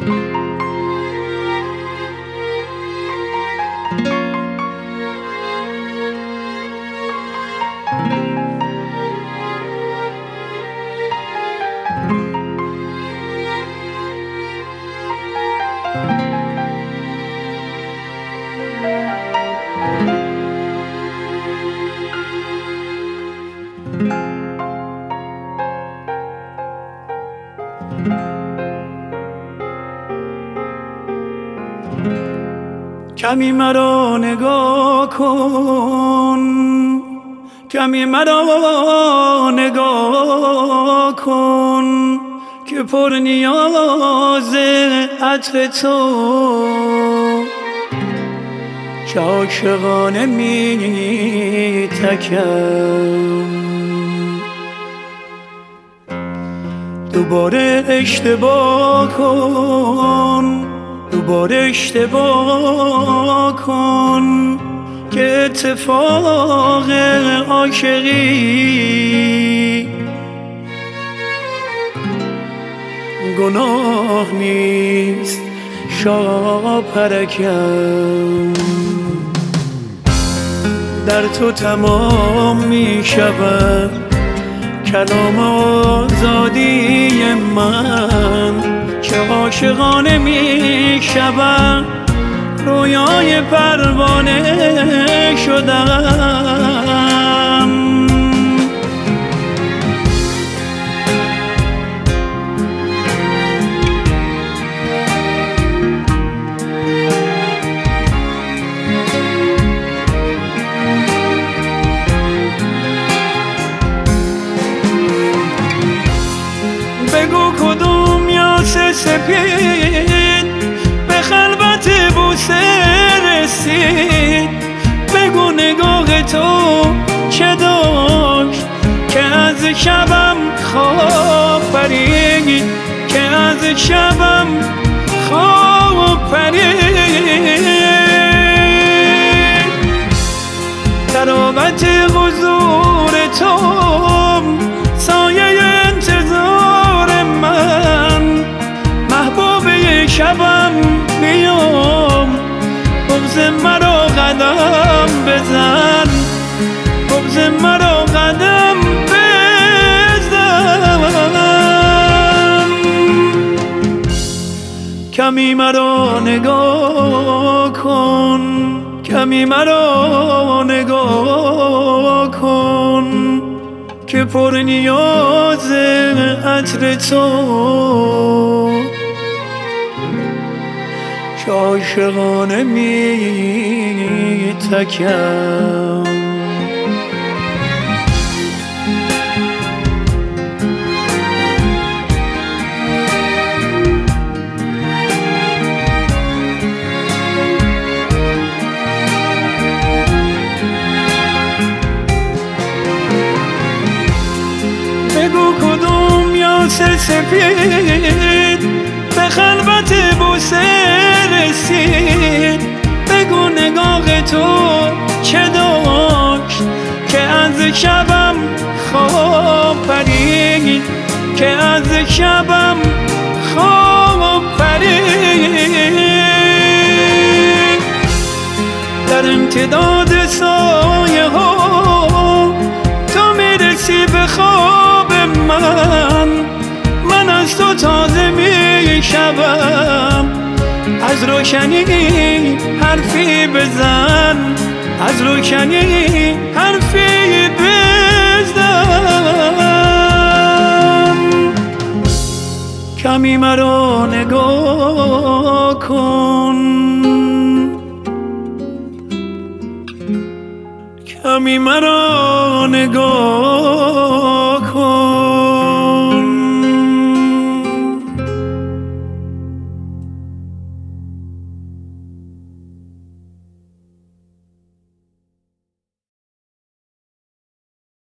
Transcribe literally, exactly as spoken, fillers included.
کمی مرا نگاه کن، کمی مرا نگاه کن که پر نیاز عطر تو، که عاشقانه می تکم. دوباره اشتباه کن، دوباره اشتباه کن که اتفاق عاشقی گناه نیست شاپرکم. در تو تمام می شود کلام آزادی من، که عاشقانه می شود رویای پروانه شدم. بگو کدوم یاس سپید به خلوت بوسه رسید، بگو نگاه تو چه داشت که از شبم خواب پرید، که از شبم خواب پرید. تراوت حضور تو سایه انتظار من، محبوب شبم بیام بغض مرا قدم بزن، بغض مرا قدم بزن. کمی مرا نگاه کن، کمی مرا نگاه کن که پر نیاز عطر تو، که عاشقانه می تکم. بگو کدوم یاس سپید به خلوت بوسه رسید، بگو نگاه تو چه داشت که از شبم خواب پرید، که از شبم خواب پرید. در امتداد سایه ها تو میرسی به خواب من، من از تو تازه می شوم. از روشنی حرفی بزن، از روشنی حرفی بزن. کمی مرا نگاه کن، کمی مرا نگاه